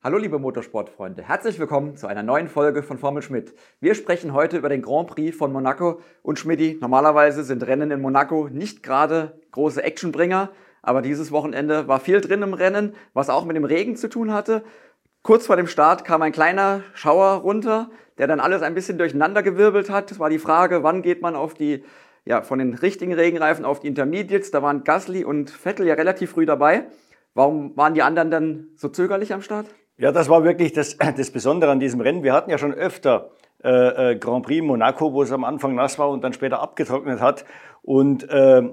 Hallo liebe Motorsportfreunde, herzlich willkommen zu einer neuen Folge von Formel Schmidt. Wir sprechen heute über den Grand Prix von Monaco und Schmidti, normalerweise sind Rennen in Monaco nicht gerade große Actionbringer, aber dieses Wochenende war viel drin im Rennen, was auch mit dem Regen zu tun hatte. Kurz vor dem Start kam ein kleiner Schauer runter, der dann alles ein bisschen durcheinandergewirbelt hat. Es war die Frage, wann geht man auf von den richtigen Regenreifen auf die Intermediates. Da waren Gasly und Vettel ja relativ früh dabei. Warum waren die anderen dann so zögerlich am Start? Ja, das war wirklich das Besondere an diesem Rennen. Wir hatten ja schon öfter Grand Prix Monaco, wo es am Anfang nass war und dann später abgetrocknet hat. Und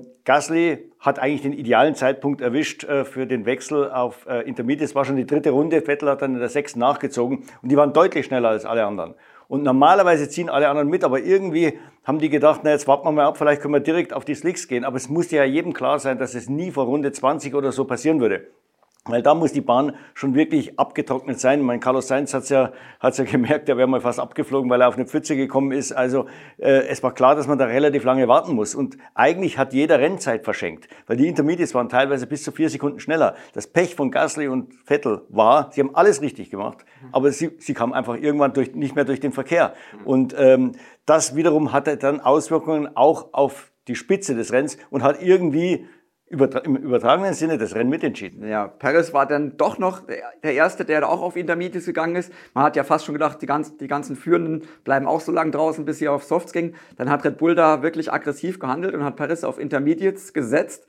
Gasly hat eigentlich den idealen Zeitpunkt erwischt für den Wechsel auf Intermediates. Es war schon die dritte Runde. Vettel hat dann in der 6. nachgezogen und die waren deutlich schneller als alle anderen. Und normalerweise ziehen alle anderen mit, aber irgendwie haben die gedacht, na jetzt warten wir mal ab, vielleicht können wir direkt auf die Slicks gehen. Aber es musste ja jedem klar sein, dass es nie vor Runde 20 oder so passieren würde. Weil da muss die Bahn schon wirklich abgetrocknet sein. Mein Carlos Sainz hat's ja gemerkt, der wäre mal fast abgeflogen, weil er auf eine Pfütze gekommen ist. Also es war klar, dass man da relativ lange warten muss. Und eigentlich hat jeder Rennzeit verschenkt, weil die Intermediates waren teilweise bis zu 4 Sekunden schneller. Das Pech von Gasly und Vettel war, sie haben alles richtig gemacht, aber sie kamen einfach irgendwann nicht mehr durch den Verkehr. Und das wiederum hatte dann Auswirkungen auch auf die Spitze des Rennens und hat irgendwie im übertragenen Sinne das Rennen mitentschieden. Ja, Perez war dann doch noch der Erste, der da auch auf Intermediates gegangen ist. Man hat ja fast schon gedacht, die ganzen Führenden bleiben auch so lange draußen, bis sie auf Softs gingen. Dann hat Red Bull da wirklich aggressiv gehandelt und hat Perez auf Intermediates gesetzt.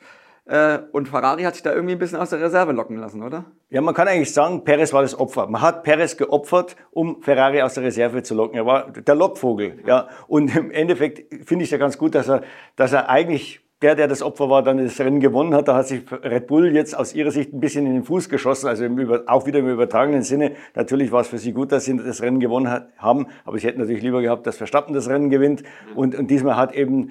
Und Ferrari hat sich da irgendwie ein bisschen aus der Reserve locken lassen, oder? Ja, man kann eigentlich sagen, Perez war das Opfer. Man hat Perez geopfert, um Ferrari aus der Reserve zu locken. Er war der Lockvogel. Ja. Und im Endeffekt finde ich es ja ganz gut, dass er eigentlich der das Opfer war, dann das Rennen gewonnen hat. Da hat sich Red Bull jetzt aus ihrer Sicht ein bisschen in den Fuß geschossen, also auch wieder im übertragenen Sinne. Natürlich war es für sie gut, dass sie das Rennen gewonnen haben, aber sie hätten natürlich lieber gehabt, dass Verstappen das Rennen gewinnt. Und diesmal hat eben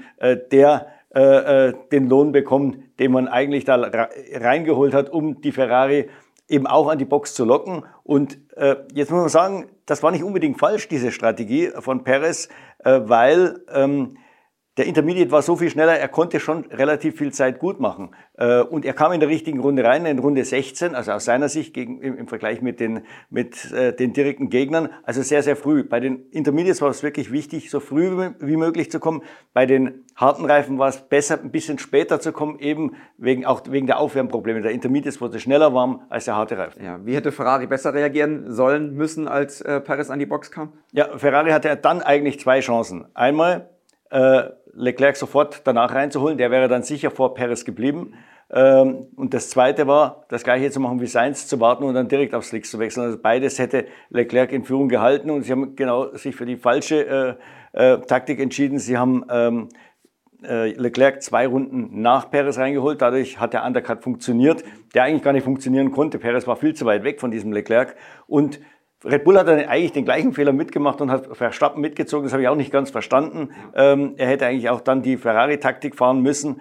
den Lohn bekommen, den man eigentlich da reingeholt hat, um die Ferrari eben auch an die Box zu locken. Und jetzt muss man sagen, das war nicht unbedingt falsch, diese Strategie von Perez, weil der Intermediate war so viel schneller, er konnte schon relativ viel Zeit gut machen. Und er kam in der richtigen Runde rein, in Runde 16, also aus seiner Sicht im Vergleich mit den direkten Gegnern, also sehr, sehr früh. Bei den Intermediates war es wirklich wichtig, so früh wie möglich zu kommen. Bei den harten Reifen war es besser, ein bisschen später zu kommen, eben wegen der Aufwärmprobleme. Der Intermediates wurde schneller warm als der harte Reifen. Ja, wie hätte Ferrari besser reagieren sollen müssen, als Perez an die Box kam? Ja, Ferrari hatte dann eigentlich 2 Chancen. Einmal Leclerc sofort danach reinzuholen, der wäre dann sicher vor Perez geblieben. Und das Zweite war, das Gleiche zu machen wie Sainz, zu warten und dann direkt auf Slicks zu wechseln. Also beides hätte Leclerc in Führung gehalten und sie haben genau sich für die falsche Taktik entschieden. Sie haben Leclerc 2 Runden nach Perez reingeholt, dadurch hat der Undercut funktioniert, der eigentlich gar nicht funktionieren konnte. Perez war viel zu weit weg von diesem Leclerc und Red Bull hat dann eigentlich den gleichen Fehler mitgemacht und hat Verstappen mitgezogen. Das habe ich auch nicht ganz verstanden. Er hätte eigentlich auch dann die Ferrari-Taktik fahren müssen.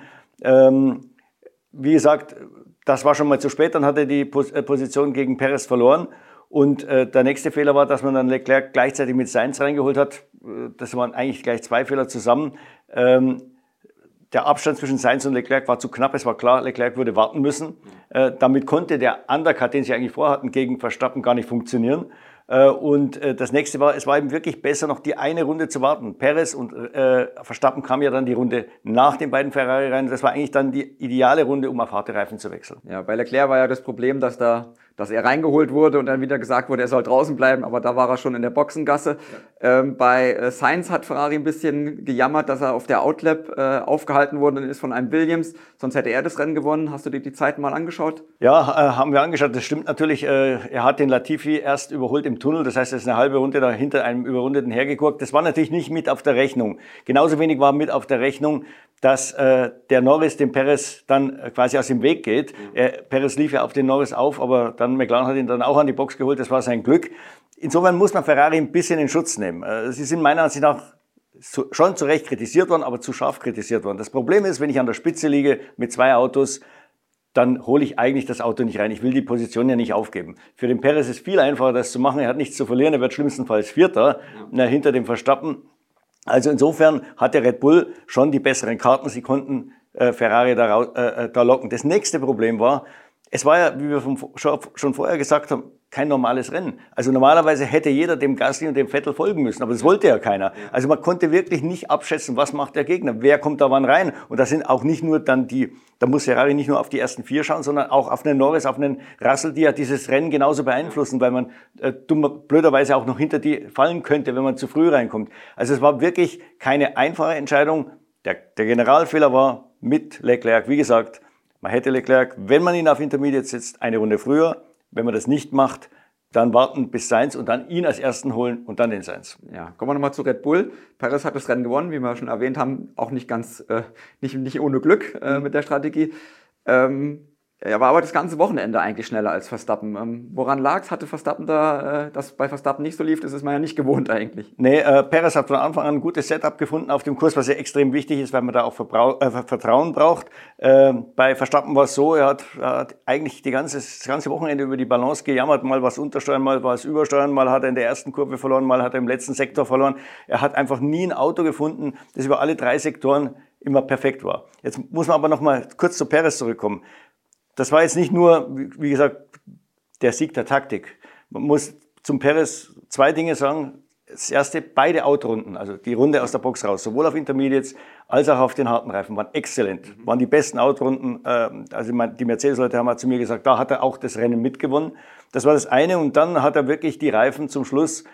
Wie gesagt, das war schon mal zu spät. Dann hat er die Position gegen Perez verloren. Und der nächste Fehler war, dass man dann Leclerc gleichzeitig mit Sainz reingeholt hat. Das waren eigentlich gleich 2 Fehler zusammen. Der Abstand zwischen Sainz und Leclerc war zu knapp. Es war klar, Leclerc würde warten müssen. Damit konnte der Undercut, den sie eigentlich vorhatten, gegen Verstappen gar nicht funktionieren. Und das nächste war, es war eben wirklich besser, noch die eine Runde zu warten. Perez und Verstappen kamen ja dann die Runde nach den beiden Ferrari rein. Das war eigentlich dann die ideale Runde, um auf harte Reifen zu wechseln. Ja, bei Leclerc war ja das Problem, dass er reingeholt wurde und dann wieder gesagt wurde, er soll draußen bleiben, aber da war er schon in der Boxengasse. Ja. Bei Sainz hat Ferrari ein bisschen gejammert, dass er auf der Outlap aufgehalten wurde und ist von einem Williams, sonst hätte er das Rennen gewonnen. Hast du dir die Zeiten mal angeschaut? Ja, haben wir angeschaut. Das stimmt natürlich. Er hat den Latifi erst überholt im Tunnel, das heißt, er ist eine halbe Runde da hinter einem Überrundeten hergeguckt. Das war natürlich nicht mit auf der Rechnung. Genauso wenig war mit auf der Rechnung, dass der Norris dem Perez dann quasi aus dem Weg geht. Perez lief ja auf den Norris auf, aber dann McLaren hat ihn dann auch an die Box geholt. Das war sein Glück. Insofern muss man Ferrari ein bisschen in Schutz nehmen. Sie sind meiner Ansicht nach schon zu Recht kritisiert worden, aber zu scharf kritisiert worden. Das Problem ist, wenn ich an der Spitze liege mit 2 Autos, dann hole ich eigentlich das Auto nicht rein. Ich will die Position ja nicht aufgeben. Für den Perez ist es viel einfacher, das zu machen. Er hat nichts zu verlieren. Er wird schlimmstenfalls Vierter hinter dem Verstappen. Also insofern hat der Red Bull schon die besseren Karten. Sie konnten Ferrari da locken. Das nächste Problem war, es war ja, wie wir schon vorher gesagt haben, kein normales Rennen. Also normalerweise hätte jeder dem Gasly und dem Vettel folgen müssen, aber das wollte ja keiner. Also man konnte wirklich nicht abschätzen, was macht der Gegner, wer kommt da wann rein. Und da sind auch nicht nur dann da muss Ferrari nicht nur auf die ersten 4 schauen, sondern auch auf einen Norris, auf einen Russell, die ja dieses Rennen genauso beeinflussen, weil man blöderweise auch noch hinter die fallen könnte, wenn man zu früh reinkommt. Also es war wirklich keine einfache Entscheidung. Der Generalfehler war mit Leclerc, wie gesagt, man hätte Leclerc, wenn man ihn auf Intermediate setzt, eine Runde früher. Wenn man das nicht macht, dann warten bis Sainz und dann ihn als Ersten holen und dann den Sainz. Ja, kommen wir nochmal zu Red Bull. Perez hat das Rennen gewonnen, wie wir schon erwähnt haben, auch nicht ganz, nicht ohne Glück mit der Strategie. Er war aber das ganze Wochenende eigentlich schneller als Verstappen. Woran lag es? Hatte Verstappen da, dass bei Verstappen nicht so lief? Das ist man ja nicht gewohnt eigentlich. Nee, Perez hat von Anfang an ein gutes Setup gefunden auf dem Kurs, was ja extrem wichtig ist, weil man da auch Vertrauen braucht. Bei Verstappen war es so, er hat eigentlich das ganze Wochenende über die Balance gejammert. Mal was untersteuern, mal was übersteuern, mal hat er in der ersten Kurve verloren, mal hat er im letzten Sektor verloren. Er hat einfach nie ein Auto gefunden, das über alle 3 Sektoren immer perfekt war. Jetzt muss man aber noch mal kurz zu Perez zurückkommen. Das war jetzt nicht nur, wie gesagt, der Sieg der Taktik. Man muss zum Perez 2 Dinge sagen. Das erste, beide Autorunden, also die Runde aus der Box raus, sowohl auf Intermediates als auch auf den harten Reifen, waren exzellent. Waren die besten Autorunden. Also die Mercedes-Leute haben zu mir gesagt, da hat er auch das Rennen mitgewonnen. Das war das eine. Und dann hat er wirklich die Reifen zum Schluss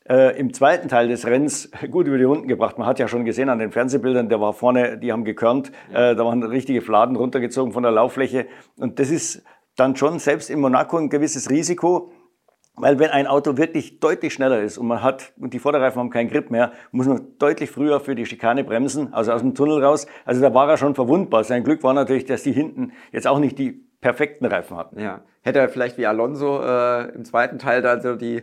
im zweiten Teil des Rennens gut über die Runden gebracht. Man hat ja schon gesehen an den Fernsehbildern, der war vorne, die haben gekörnt, da waren richtige Fladen runtergezogen von der Lauffläche. Und das ist dann schon selbst in Monaco ein gewisses Risiko, weil wenn ein Auto wirklich deutlich schneller ist und die Vorderreifen haben keinen Grip mehr, muss man deutlich früher für die Schikane bremsen, also aus dem Tunnel raus. Also da war er schon verwundbar. Sein Glück war natürlich, dass die hinten jetzt auch nicht die perfekten Reifen hatten. Ja. Hätte er vielleicht wie Alonso im zweiten Teil da so die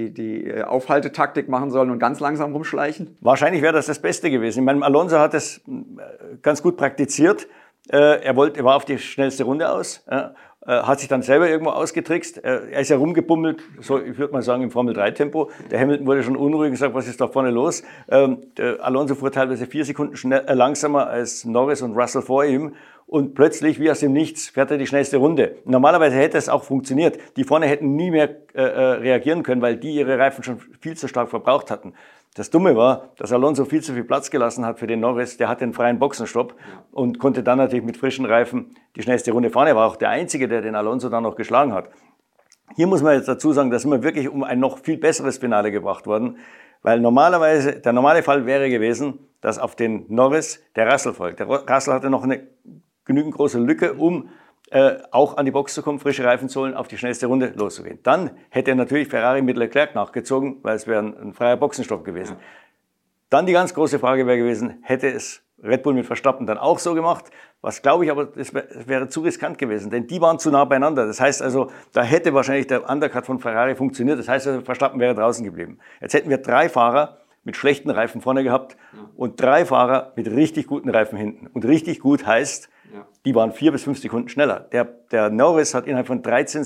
Aufhaltetaktik machen sollen und ganz langsam rumschleichen? Wahrscheinlich wäre das Beste gewesen. Ich meine, Alonso hat es ganz gut praktiziert. Er war auf die schnellste Runde aus, hat sich dann selber irgendwo ausgetrickst. Er ist ja rumgebummelt, so ich würde mal sagen im Formel-3-Tempo. Der Hamilton wurde schon unruhig und gesagt, was ist da vorne los? Der Alonso fuhr teilweise 4 Sekunden langsamer als Norris und Russell vor ihm. Und plötzlich, wie aus dem Nichts, fährt er die schnellste Runde. Normalerweise hätte es auch funktioniert. Die vorne hätten nie mehr reagieren können, weil die ihre Reifen schon viel zu stark verbraucht hatten. Das Dumme war, dass Alonso viel zu viel Platz gelassen hat für den Norris. Der hat den freien Boxenstopp und konnte dann natürlich mit frischen Reifen die schnellste Runde fahren. Er war auch der Einzige, der den Alonso dann noch geschlagen hat. Hier muss man jetzt dazu sagen, da sind wir wirklich um ein noch viel besseres Finale gebracht worden. Weil normalerweise, der normale Fall wäre gewesen, dass auf den Norris der Russell folgt. Der Russell hatte noch eine genügend große Lücke, um auch an die Box zu kommen, frische Reifen zu holen, auf die schnellste Runde loszugehen. Dann hätte natürlich Ferrari mit Leclerc nachgezogen, weil es wäre ein freier Boxenstopp gewesen. Ja. Dann die ganz große Frage wäre gewesen, hätte es Red Bull mit Verstappen dann auch so gemacht? Was glaube ich aber, das wäre zu riskant gewesen, denn die waren zu nah beieinander. Das heißt also, da hätte wahrscheinlich der Undercut von Ferrari funktioniert. Das heißt also, Verstappen wäre draußen geblieben. Jetzt hätten wir 3 Fahrer mit schlechten Reifen vorne gehabt und 3 Fahrer mit richtig guten Reifen hinten. Und richtig gut heißt, die waren 4 bis 5 Sekunden schneller. Der Norris hat innerhalb von 13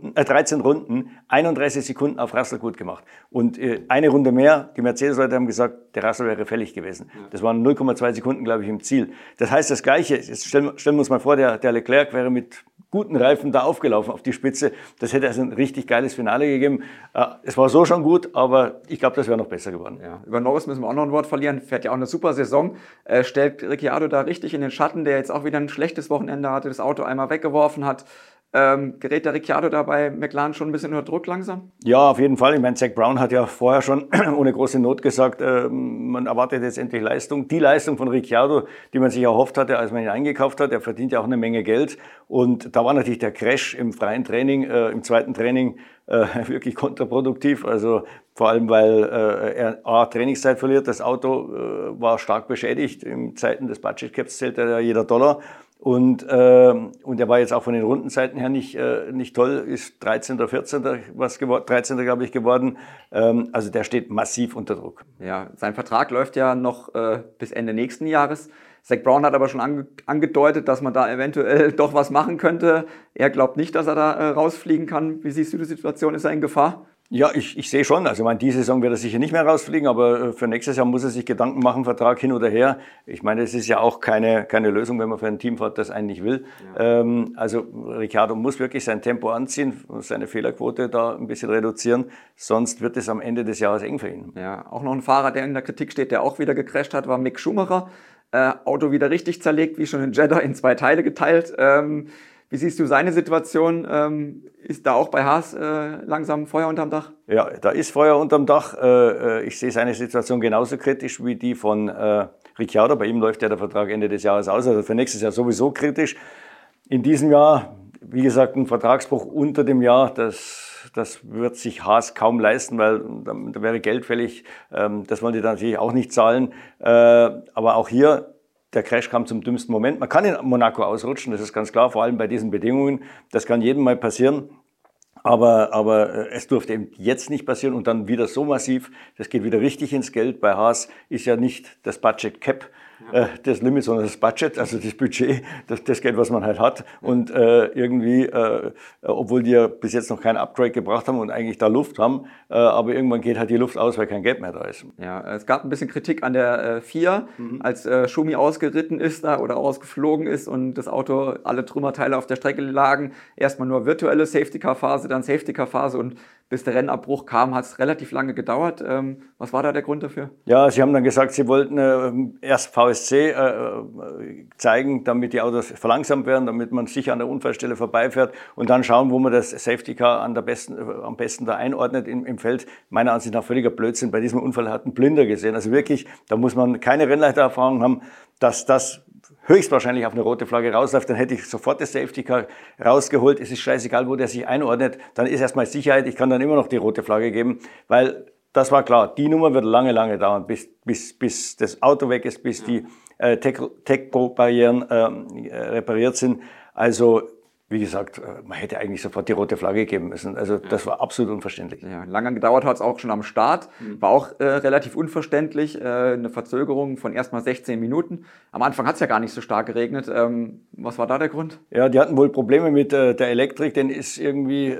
Runden 31 Sekunden auf Russell gut gemacht. Und eine Runde mehr, die Mercedes-Leute haben gesagt, der Russell wäre fällig gewesen. Das waren 0,2 Sekunden, glaube ich, im Ziel. Das heißt das Gleiche, jetzt stellen wir uns mal vor, der Leclerc wäre mit guten Reifen da aufgelaufen auf die Spitze. Das hätte also ein richtig geiles Finale gegeben. Es war so schon gut, aber ich glaube, das wäre noch besser geworden. Ja. Über Norris müssen wir auch noch ein Wort verlieren. Fährt ja auch eine super Saison. Stellt Ricciardo da richtig in den Schatten, der jetzt auch wieder ein schlechtes Wochenende hatte, das Auto einmal weggeworfen hat. Gerät der Ricciardo da bei McLaren schon ein bisschen unter Druck langsam? Ja, auf jeden Fall. Ich meine, Zak Brown hat ja vorher schon ohne große Not gesagt, man erwartet jetzt endlich Leistung. Die Leistung von Ricciardo, die man sich erhofft hatte, als man ihn eingekauft hat. Er verdient ja auch eine Menge Geld. Und da war natürlich der Crash im freien Training, im zweiten Training wirklich kontraproduktiv. Also vor allem, weil er Trainingszeit verliert. Das Auto war stark beschädigt. In Zeiten des Budget Caps zählt ja jeder Dollar. Und er war jetzt auch von den Rundenzeiten her nicht toll, ist 13. oder 14. 13. glaube ich geworden. Also der steht massiv unter Druck. Ja, sein Vertrag läuft ja noch bis Ende nächsten Jahres. Zak Brown hat aber schon angedeutet, dass man da eventuell doch was machen könnte. Er glaubt nicht, dass er da rausfliegen kann. Wie siehst du die Situation? Ist er in Gefahr? Ja, ich sehe schon. Also ich meine, diese Saison wird er sicher nicht mehr rausfliegen, aber für nächstes Jahr muss er sich Gedanken machen, Vertrag hin oder her. Ich meine, es ist ja auch keine Lösung, wenn man für ein Team fährt, das einen nicht will. Ja. Also Ricciardo muss wirklich sein Tempo anziehen, seine Fehlerquote da ein bisschen reduzieren, sonst wird es am Ende des Jahres eng für ihn. Ja, auch noch ein Fahrer, der in der Kritik steht, der auch wieder gecrasht hat, war Mick Schumacher. Auto wieder richtig zerlegt, wie schon in Jeddah, in 2 Teile geteilt. Wie siehst du seine Situation? Ist da auch bei Haas langsam Feuer unterm Dach? Ja, da ist Feuer unterm Dach. Ich sehe seine Situation genauso kritisch wie die von Ricciardo. Bei ihm läuft ja der Vertrag Ende des Jahres aus, also für nächstes Jahr sowieso kritisch. In diesem Jahr, wie gesagt, ein Vertragsbruch unter dem Jahr, das wird sich Haas kaum leisten, weil da wäre Geld fällig. Das wollen die dann natürlich auch nicht zahlen. Aber auch hier, der Crash kam zum dümmsten Moment. Man kann in Monaco ausrutschen, das ist ganz klar, vor allem bei diesen Bedingungen. Das kann jedem mal passieren. Aber es durfte eben jetzt nicht passieren und dann wieder so massiv. Das geht wieder richtig ins Geld. Bei Haas ist ja nicht das Budget Cap das Limit, sondern das Budget, also das Budget, das Geld, was man halt hat. Und irgendwie, obwohl die ja bis jetzt noch kein Upgrade gebracht haben und eigentlich da Luft haben, aber irgendwann geht halt die Luft aus, weil kein Geld mehr da ist. Ja, es gab ein bisschen Kritik an der FIA, als Schumi ausgeritten ist da oder ausgeflogen ist und das Auto, alle Trümmerteile auf der Strecke lagen. Erstmal nur virtuelle Safety-Car-Phase, dann Safety-Car-Phase und bis der Rennabbruch kam, hat es relativ lange gedauert. Was war da der Grund dafür? Ja, sie haben dann gesagt, sie wollten erst VSC zeigen, damit die Autos verlangsamt werden, damit man sicher an der Unfallstelle vorbeifährt und dann schauen, wo man das Safety Car am besten da einordnet im Feld. Meiner Ansicht nach völliger Blödsinn. Bei diesem Unfall hat ein Blinder gesehen. Also wirklich, da muss man keine Rennleitererfahrung haben, dass das höchstwahrscheinlich auf eine rote Flagge rausläuft, dann hätte ich sofort das Safety Car rausgeholt. Es ist scheißegal, wo der sich einordnet. Dann ist erstmal Sicherheit. Ich kann dann immer noch die rote Flagge geben, weil das war klar. Die Nummer wird lange, lange dauern, bis das Auto weg ist, bis die Tech-Barrieren repariert sind. Also, wie gesagt, man hätte eigentlich sofort die rote Flagge geben müssen. Also das war absolut unverständlich. Ja, lange gedauert hat es auch schon am Start. War auch relativ unverständlich. Eine Verzögerung von erstmal 16 Minuten. Am Anfang hat es ja gar nicht so stark geregnet. Was war da der Grund? Ja, die hatten wohl Probleme mit der Elektrik. Denn ist irgendwie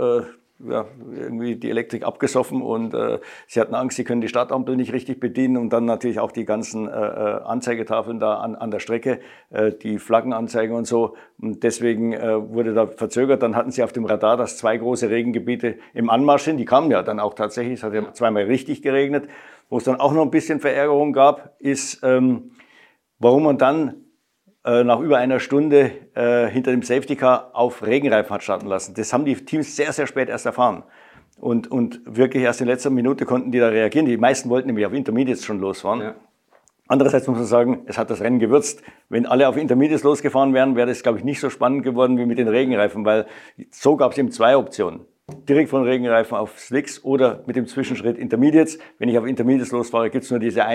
die Elektrik abgesoffen und sie hatten Angst, sie können die Startampel nicht richtig bedienen und dann natürlich auch die ganzen Anzeigetafeln da an der Strecke, die Flaggenanzeigen und so. Und deswegen wurde da verzögert. Dann hatten sie auf dem Radar, dass 2 große Regengebiete im Anmarsch sind. Die kamen ja dann auch tatsächlich. Es hat ja zweimal richtig geregnet. Wo es dann auch noch ein bisschen Verärgerung gab, ist, warum man dann nach über einer Stunde hinter dem Safety Car auf Regenreifen hat starten lassen. Das haben die Teams sehr, sehr spät erst erfahren. Und wirklich erst in letzter Minute konnten die da reagieren. Die meisten wollten nämlich auf Intermediates schon losfahren. Ja. Andererseits muss man sagen, es hat das Rennen gewürzt. Wenn alle auf Intermediates losgefahren wären, wäre das, glaube ich, nicht so spannend geworden wie mit den Regenreifen, weil so gab es eben 2 Optionen. Direkt von Regenreifen auf Slicks oder mit dem Zwischenschritt Intermediates. Wenn ich auf Intermediates losfahre, gibt es nur diese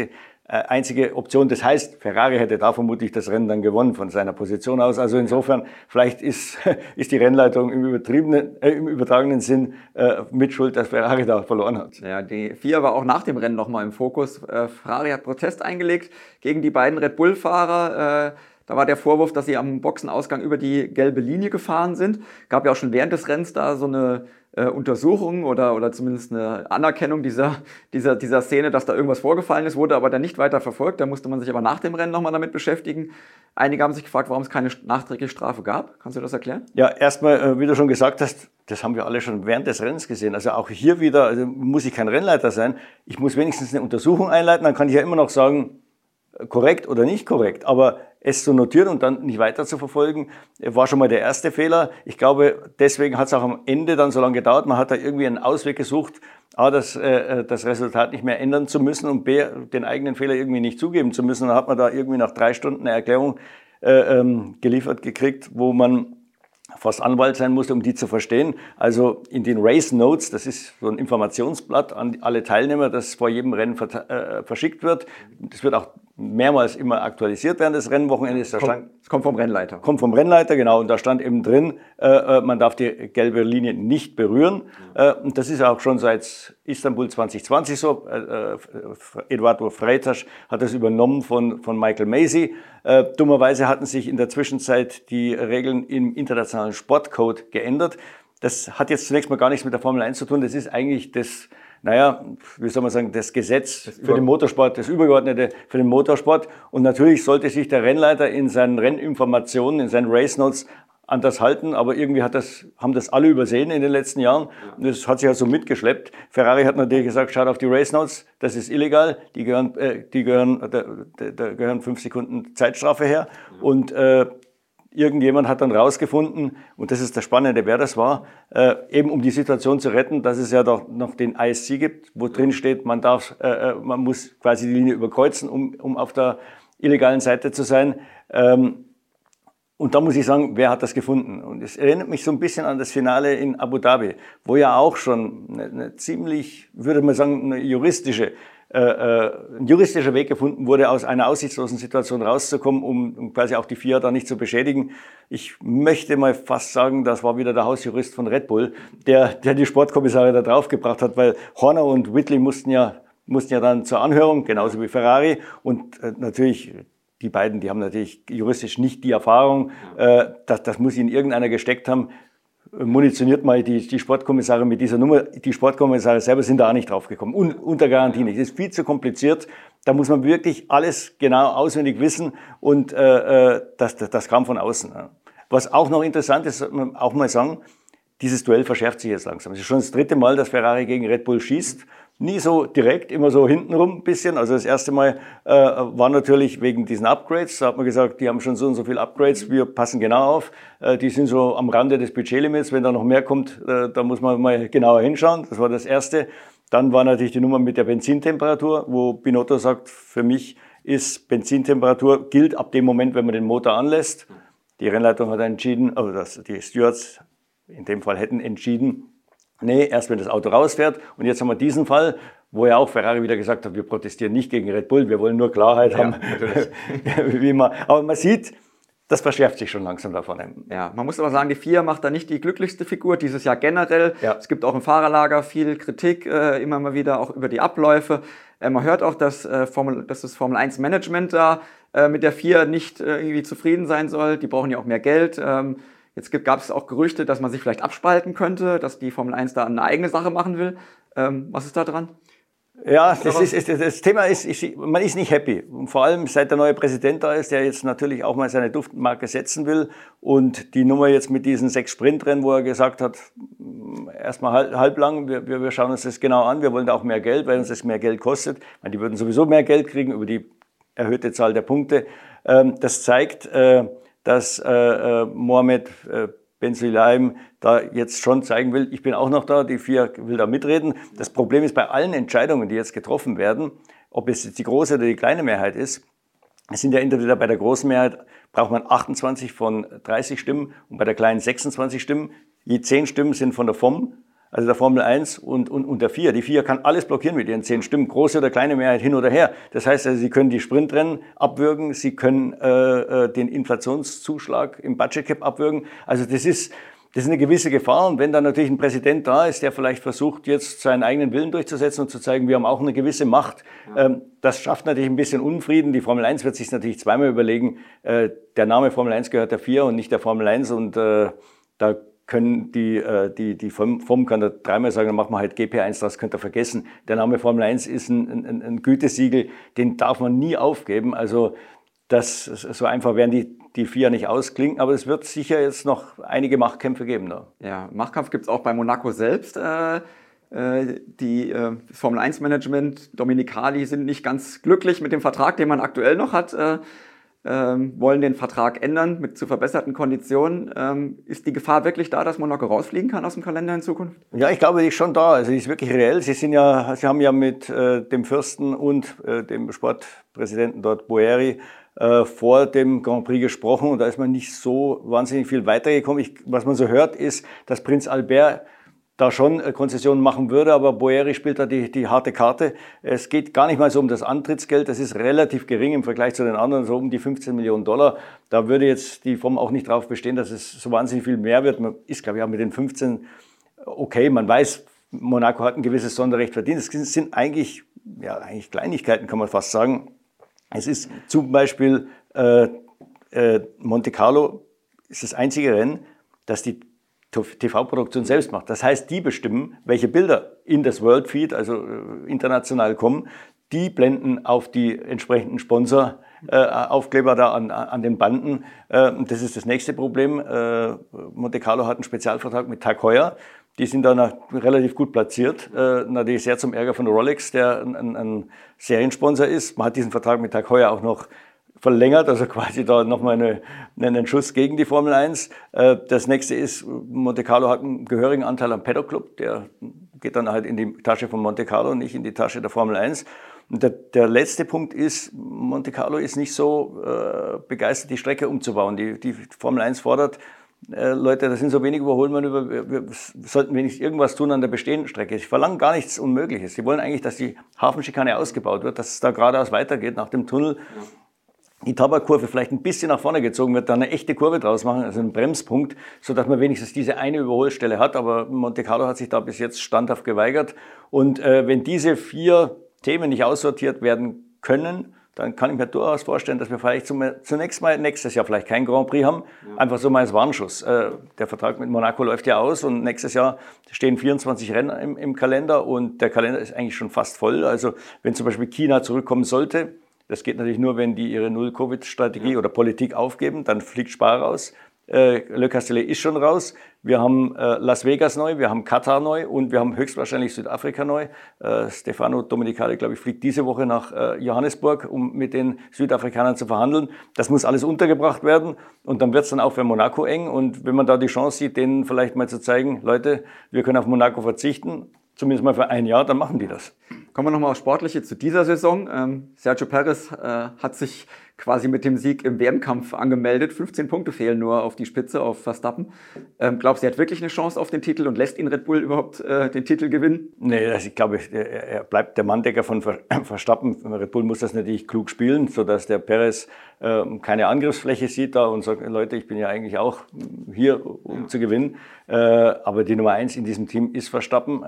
einzige Option. Das heißt, Ferrari hätte da vermutlich das Rennen dann gewonnen von seiner Position aus. Also insofern, vielleicht ist die Rennleitung im übertragenen Sinn mit Schuld, dass Ferrari da verloren hat. Ja, die FIA war auch nach dem Rennen nochmal im Fokus. Ferrari hat Protest eingelegt gegen die beiden Red Bull-Fahrer. Da war der Vorwurf, dass sie am Boxenausgang über die gelbe Linie gefahren sind. Gab ja auch schon während des Rennens da so eine Untersuchung oder zumindest eine Anerkennung dieser Szene, dass da irgendwas vorgefallen ist, wurde aber dann nicht weiter verfolgt. Da musste man sich aber nach dem Rennen nochmal damit beschäftigen. Einige haben sich gefragt, warum es keine nachträgliche Strafe gab. Kannst du das erklären? Ja, erstmal, wie du schon gesagt hast, das haben wir alle schon während des Rennens gesehen. Also auch hier wieder, also muss ich kein Rennleiter sein. Ich muss wenigstens eine Untersuchung einleiten, dann kann ich ja immer noch sagen, korrekt oder nicht korrekt. Aber es zu notieren und dann nicht weiter zu verfolgen, war schon mal der erste Fehler. Ich glaube, deswegen hat es auch am Ende dann so lange gedauert. Man hat da irgendwie einen Ausweg gesucht, A, das Resultat nicht mehr ändern zu müssen und B, den eigenen Fehler irgendwie nicht zugeben zu müssen. Dann hat man da irgendwie nach 3 Stunden eine Erklärung geliefert gekriegt, wo man fast Anwalt sein musste, um die zu verstehen. Also in den Race Notes, das ist so ein Informationsblatt an alle Teilnehmer, das vor jedem Rennen verschickt wird. Das wird auch mehrmals immer aktualisiert während des Rennwochenendes. Es kommt vom Rennleiter. Kommt vom Rennleiter, genau. Und da stand eben drin, man darf die gelbe Linie nicht berühren. Und das ist auch schon seit Istanbul 2020 so. Eduardo Freitas hat das übernommen von Michael Masi. Dummerweise hatten sich in der Zwischenzeit die Regeln im internationalen Sportcode geändert. das hat jetzt zunächst mal gar nichts mit der Formel 1 zu tun. Das ist eigentlich das, wie soll man sagen, das Gesetz für den Motorsport, das Übergeordnete für den Motorsport. Und natürlich sollte sich der Rennleiter in seinen Renninformationen, in seinen Race Notes an das halten, aber irgendwie haben das alle übersehen in den letzten Jahren. Und das hat sich ja so mitgeschleppt. Ferrari hat natürlich gesagt, schaut auf die Race Notes, das ist illegal, da gehören 5 Sekunden Zeitstrafe her. Und irgendjemand hat dann rausgefunden, und das ist das Spannende, wer das war, eben um die Situation zu retten, dass es ja doch noch den ISC gibt, wo drin steht, man muss quasi die Linie überkreuzen, um auf der illegalen Seite zu sein. Und da muss ich sagen, wer hat das gefunden? Und es erinnert mich so ein bisschen an das Finale in Abu Dhabi, wo ja auch schon eine ziemlich, würde man sagen, ein juristischer Weg gefunden wurde, aus einer aussichtslosen Situation rauszukommen, um quasi auch die FIA da nicht zu beschädigen. Ich möchte mal fast sagen, das war wieder der Hausjurist von Red Bull, der die Sportkommissare da draufgebracht hat, weil Horner und Whitley mussten ja dann zur Anhörung, genauso wie Ferrari, und natürlich die beiden, die haben natürlich juristisch nicht die Erfahrung, das muss ihnen irgendeiner gesteckt haben. Munitioniert mal die Sportkommissare mit dieser Nummer. Die Sportkommissare selber sind da auch nicht draufgekommen. Unter Garantie nicht. Das ist viel zu kompliziert. Da muss man wirklich alles genau auswendig wissen, und das kam von außen. Was auch noch interessant ist, auch mal sagen, dieses Duell verschärft sich jetzt langsam. Es ist schon das 3. Mal, dass Ferrari gegen Red Bull schießt. Nie so direkt, immer so hintenrum ein bisschen. Also das erste Mal war natürlich wegen diesen Upgrades. Da hat man gesagt, die haben schon so und so viele Upgrades, wir passen genau auf. Die sind so am Rande des Budgetlimits. Wenn da noch mehr kommt, da muss man mal genauer hinschauen. Das war das Erste. Dann war natürlich die Nummer mit der Benzintemperatur, wo Binotto sagt, für mich ist Benzintemperatur, gilt ab dem Moment, wenn man den Motor anlässt. Die Rennleitung hat entschieden, also die Stewards in dem Fall hätten entschieden, nee, erst wenn das Auto rausfährt. Und jetzt haben wir diesen Fall, wo ja auch Ferrari wieder gesagt hat, wir protestieren nicht gegen Red Bull, wir wollen nur Klarheit haben. Aber man sieht, das verschärft sich schon langsam da vorne. Ja, man muss aber sagen, die FIA macht da nicht die glücklichste Figur dieses Jahr generell. Ja. Es gibt auch im Fahrerlager viel Kritik, immer mal wieder auch über die Abläufe. Man hört auch, dass das Formel 1 Management da mit der FIA nicht irgendwie zufrieden sein soll. Die brauchen ja auch mehr Geld. Jetzt gab es auch Gerüchte, dass man sich vielleicht abspalten könnte, dass die Formel 1 da eine eigene Sache machen will. Was ist da dran? Ja, das Thema ist, man ist nicht happy. Und vor allem seit der neue Präsident da ist, der jetzt natürlich auch mal seine Duftmarke setzen will. Und die Nummer jetzt mit diesen 6 Sprintrennen, wo er gesagt hat, erstmal halblang, wir schauen uns das genau an, wir wollen da auch mehr Geld, weil uns das mehr Geld kostet. Ich meine, die würden sowieso mehr Geld kriegen über die erhöhte Zahl der Punkte. Das zeigt, dass Mohammed Ben Sulayem da jetzt schon zeigen will, ich bin auch noch da, die FIA will da mitreden. Das Problem ist bei allen Entscheidungen, die jetzt getroffen werden, ob es jetzt die große oder die kleine Mehrheit ist, es sind ja entweder bei der großen Mehrheit braucht man 28 von 30 Stimmen und bei der kleinen 26 Stimmen. Je 10 Stimmen sind von der FOM, also der Formel 1 und der FIA. Die FIA kann alles blockieren mit ihren 10 Stimmen, große oder kleine Mehrheit hin oder her. Das heißt also, sie können die Sprintrennen abwürgen, sie können den Inflationszuschlag im Budget Cap abwürgen. Also das ist eine gewisse Gefahr. Und wenn dann natürlich ein Präsident da ist, der vielleicht versucht, jetzt seinen eigenen Willen durchzusetzen und zu zeigen, wir haben auch eine gewisse Macht, das schafft natürlich ein bisschen Unfrieden. Die Formel 1 wird sich natürlich zweimal überlegen, der Name Formel 1 gehört der FIA und nicht der Formel 1 und da können die FOM kann da dreimal sagen, dann machen wir halt GP1, das könnt ihr vergessen. Der Name Formel 1 ist ein Gütesiegel, den darf man nie aufgeben. Also so einfach werden die FIA nicht ausklinken, aber es wird sicher jetzt noch einige Machtkämpfe geben. Da. Ja, Machtkampf gibt es auch bei Monaco selbst. Das Formel 1 Management, Dominicali, sind nicht ganz glücklich mit dem Vertrag, den man aktuell noch hat. Wollen den Vertrag ändern zu verbesserten Konditionen. Ist die Gefahr wirklich da, dass Monaco rausfliegen kann aus dem Kalender in Zukunft? Ja, ich glaube, die ist schon da. Also die ist wirklich reell. Sie haben ja mit dem Fürsten und dem Sportpräsidenten dort Boeri vor dem Grand Prix gesprochen und da ist man nicht so wahnsinnig viel weitergekommen. Was man so hört, ist, dass Prinz Albert da schon Konzessionen machen würde, aber Boeri spielt da die harte Karte. Es geht gar nicht mal so um das Antrittsgeld, das ist relativ gering im Vergleich zu den anderen, so um die 15 Millionen Dollar. Da würde jetzt die FOM auch nicht darauf bestehen, dass es so wahnsinnig viel mehr wird. Man ist, glaube ich, auch mit den 15 okay, man weiß, Monaco hat ein gewisses Sonderrecht verdient. Es sind eigentlich Kleinigkeiten, kann man fast sagen. Es ist zum Beispiel Monte Carlo ist das einzige Rennen, das die TV-Produktion selbst macht. Das heißt, die bestimmen, welche Bilder in das World Feed, also international kommen. Die blenden auf die entsprechenden Sponsor-Aufkleber da an den Banden. Das ist das nächste Problem. Monte Carlo hat einen Spezialvertrag mit Tag Heuer. Die sind da relativ gut platziert. Natürlich sehr zum Ärger von Rolex, der ein Seriensponsor ist. Man hat diesen Vertrag mit Tag Heuer auch noch verlängert, also quasi da nochmal einen Schuss gegen die Formel 1. Das nächste ist, Monte Carlo hat einen gehörigen Anteil am Paddock Club. Der geht dann halt in die Tasche von Monte Carlo, nicht in die Tasche der Formel 1. Und der letzte Punkt ist, Monte Carlo ist nicht so begeistert, die Strecke umzubauen. Die Formel 1 fordert, Leute, das sind so wenig Überholmanöver, wir sollten wenigstens irgendwas tun an der bestehenden Strecke. Sie verlangen gar nichts Unmögliches. Sie wollen eigentlich, dass die Hafenschikane ausgebaut wird, dass es da geradeaus weitergeht nach dem Tunnel. Ja. Die Tabakkurve vielleicht ein bisschen nach vorne gezogen wird, dann eine echte Kurve draus machen, also einen Bremspunkt, sodass man wenigstens diese eine Überholstelle hat. Aber Monte Carlo hat sich da bis jetzt standhaft geweigert. Und wenn diese 4 Themen nicht aussortiert werden können, dann kann ich mir durchaus vorstellen, dass wir vielleicht zunächst mal nächstes Jahr vielleicht kein Grand Prix haben. Ja. Einfach so mal als Warnschuss. Der Vertrag mit Monaco läuft ja aus und nächstes Jahr stehen 24 Rennen im Kalender und der Kalender ist eigentlich schon fast voll. Also wenn zum Beispiel China zurückkommen sollte, das geht natürlich nur, wenn die ihre Null-Covid-Strategie oder Politik aufgeben, dann fliegt Spa raus. Le Castellet ist schon raus. Wir haben Las Vegas neu, wir haben Katar neu und wir haben höchstwahrscheinlich Südafrika neu. Stefano Domenicali, glaube ich, fliegt diese Woche nach Johannesburg, um mit den Südafrikanern zu verhandeln. Das muss alles untergebracht werden und dann wird es dann auch für Monaco eng. Und wenn man da die Chance sieht, denen vielleicht mal zu zeigen, Leute, wir können auf Monaco verzichten, zumindest mal für ein Jahr, dann machen die das. Kommen wir nochmal aufs Sportliche zu dieser Saison. Sergio Perez hat sich quasi mit dem Sieg im WM-Kampf angemeldet. 15 Punkte fehlen nur auf die Spitze, auf Verstappen. Glaubst du, er hat wirklich eine Chance auf den Titel und lässt ihn Red Bull überhaupt den Titel gewinnen? Nee, ich glaube, er bleibt der Manndecker von Verstappen. Red Bull muss das natürlich klug spielen, sodass der Perez keine Angriffsfläche sieht da und sagt, Leute, ich bin ja eigentlich auch hier, um zu gewinnen. Aber die Nummer 1 in diesem Team ist Verstappen.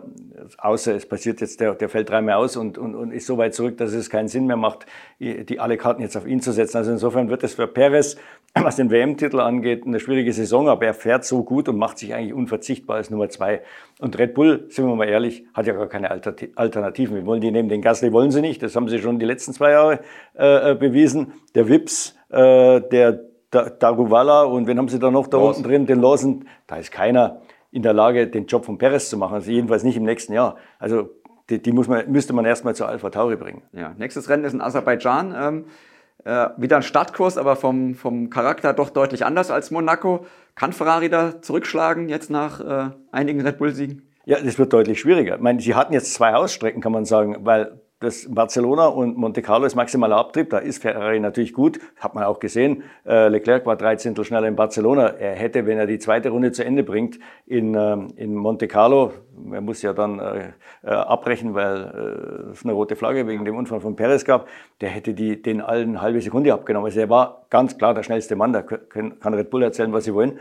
Außer es passiert jetzt, der fällt dreimal aus und ist so weit zurück, dass es keinen Sinn mehr macht, alle Karten jetzt auf ihn zu setzen. Also insofern wird es für Perez, was den WM-Titel angeht, eine schwierige Saison, aber er fährt so gut und macht sich eigentlich unverzichtbar als Nummer 2. Und Red Bull, sind wir mal ehrlich, hat ja gar keine Alternativen. Wir wollen die neben den Gasly, wollen sie nicht. Das haben sie schon die letzten 2 Jahre bewiesen. Der Vips, der Daruvala und wen haben sie da noch da unten drin? Den Lawson. Da ist keiner in der Lage, den Job von Perez zu machen. Also jedenfalls nicht im nächsten Jahr. Also die müsste man erstmal zu Alpha Tauri bringen. Ja, nächstes Rennen ist in Aserbaidschan. Wieder ein Startkurs, aber vom Charakter doch deutlich anders als Monaco. Kann Ferrari da zurückschlagen jetzt nach einigen Red Bull-Siegen? Ja, das wird deutlich schwieriger. Ich meine, sie hatten jetzt 2 Ausstrecken, kann man sagen, weil das Barcelona und Monte Carlo ist maximaler Abtrieb. Da ist Ferrari natürlich gut, hat man auch gesehen. Leclerc war 3 Zehntel schneller in Barcelona. Er hätte, wenn er die zweite Runde zu Ende bringt, in Monte Carlo, er muss ja dann abbrechen, weil es eine rote Flagge wegen dem Unfall von Perez gab, der hätte den allen eine halbe Sekunde abgenommen. Also er war ganz klar der schnellste Mann, da kann Red Bull erzählen, was sie wollen.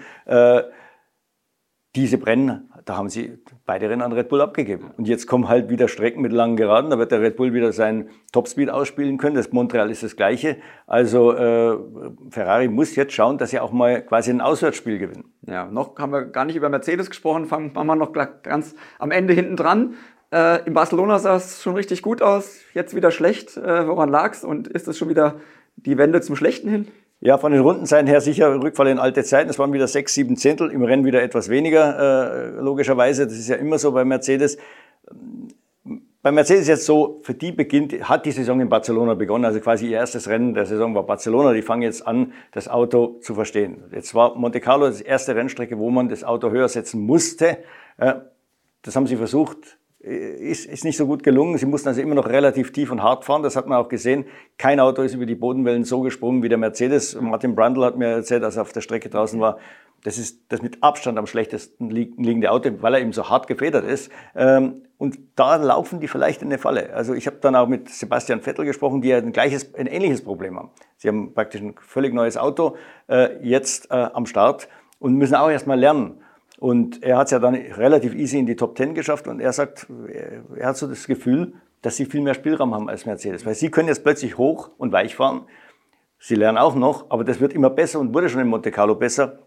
Diese Rennen, da haben sie beide Rennen an Red Bull abgegeben. Und jetzt kommen halt wieder Strecken mit langen Geraden, da wird der Red Bull wieder seinen Topspeed ausspielen können. Das Montreal ist das Gleiche. Also Ferrari muss jetzt schauen, dass sie auch mal quasi ein Auswärtsspiel gewinnen. Ja, noch haben wir gar nicht über Mercedes gesprochen, fangen wir noch ganz am Ende hinten dran. In Barcelona sah es schon richtig gut aus, jetzt wieder schlecht. Woran lag's und ist es schon wieder die Wende zum Schlechten hin? Ja, von den Rundenzeiten her sicher Rückfall in alte Zeiten. Es waren wieder 6, 7 Zehntel, im Rennen wieder etwas weniger, logischerweise. Das ist ja immer so bei Mercedes. Bei Mercedes jetzt so, für die hat die Saison in Barcelona begonnen, also quasi ihr erstes Rennen der Saison war Barcelona. Die fangen jetzt an, das Auto zu verstehen. Jetzt war Monte Carlo das erste Rennstrecke, wo man das Auto höher setzen musste. Das haben sie versucht. Ist nicht so gut gelungen. Sie mussten also immer noch relativ tief und hart fahren. Das hat man auch gesehen. Kein Auto ist über die Bodenwellen so gesprungen wie der Mercedes. Martin Brundle hat mir erzählt, als er auf der Strecke draußen war, das ist das mit Abstand am schlechtesten liegende Auto, weil er eben so hart gefedert ist. Und da laufen die vielleicht in eine Falle. Also ich habe dann auch mit Sebastian Vettel gesprochen, die ja ein ähnliches Problem haben. Sie haben praktisch ein völlig neues Auto jetzt am Start und müssen auch erstmal lernen. Und er hat es ja dann relativ easy in die Top 10 geschafft und er sagt, er hat so das Gefühl, dass sie viel mehr Spielraum haben als Mercedes. Weil sie können jetzt plötzlich hoch und weich fahren. Sie lernen auch noch, aber das wird immer besser und wurde schon in Monte Carlo besser.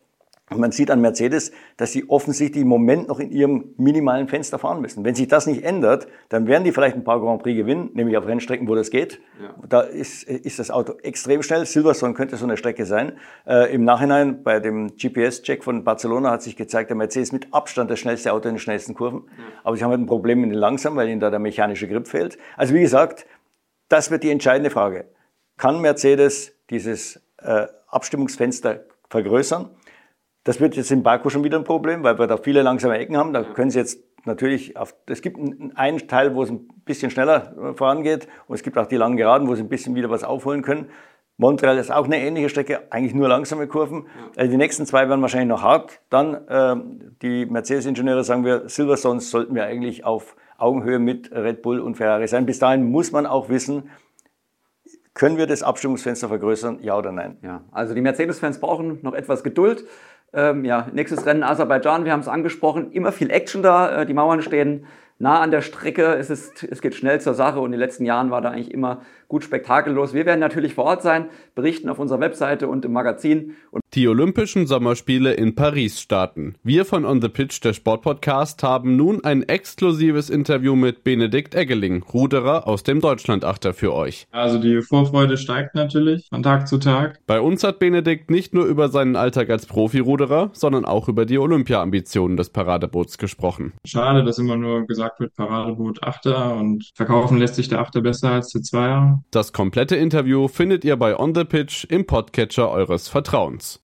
Und man sieht an Mercedes, dass sie offensichtlich im Moment noch in ihrem minimalen Fenster fahren müssen. Wenn sich das nicht ändert, dann werden die vielleicht ein paar Grand Prix gewinnen, nämlich auf Rennstrecken, wo das geht. Ja. Da ist das Auto extrem schnell. Silverstone könnte so eine Strecke sein. Im Nachhinein bei dem GPS-Check von Barcelona hat sich gezeigt, der Mercedes mit Abstand das schnellste Auto in den schnellsten Kurven. Ja. Aber sie haben halt ein Problem mit den langsamen, weil ihnen da der mechanische Grip fehlt. Also wie gesagt, das wird die entscheidende Frage. Kann Mercedes dieses Abstimmungsfenster vergrößern? Das wird jetzt in Baku schon wieder ein Problem, weil wir da viele langsame Ecken haben. Da können Sie jetzt natürlich, es gibt einen Teil, wo es ein bisschen schneller vorangeht und es gibt auch die langen Geraden, wo Sie ein bisschen wieder was aufholen können. Montreal ist auch eine ähnliche Strecke, eigentlich nur langsame Kurven. Also die nächsten zwei werden wahrscheinlich noch hart. Dann die Mercedes-Ingenieure sagen wir, Silverstone sollten wir eigentlich auf Augenhöhe mit Red Bull und Ferrari sein. Bis dahin muss man auch wissen, können wir das Abstimmungsfenster vergrößern, ja oder nein? Ja, also die Mercedes-Fans brauchen noch etwas Geduld. Nächstes Rennen Aserbaidschan, wir haben es angesprochen, immer viel Action da, die Mauern stehen nah an der Strecke, es geht schnell zur Sache und in den letzten Jahren war da eigentlich immer gut spektakellos. Wir werden natürlich vor Ort sein, berichten auf unserer Webseite und im Magazin. Die Olympischen Sommerspiele in Paris starten. Wir von On the Pitch, der Sportpodcast, haben nun ein exklusives Interview mit Benedikt Eggeling, Ruderer aus dem Deutschlandachter für euch. Also die Vorfreude steigt natürlich von Tag zu Tag. Bei uns hat Benedikt nicht nur über seinen Alltag als Profiruderer, sondern auch über die Olympia-Ambitionen des Paradeboots gesprochen. Schade, dass immer nur gesagt wird, Paradeboot Achter und verkaufen lässt sich der Achter besser als der Zweier. Das komplette Interview findet ihr bei On the Pitch im Podcatcher eures Vertrauens.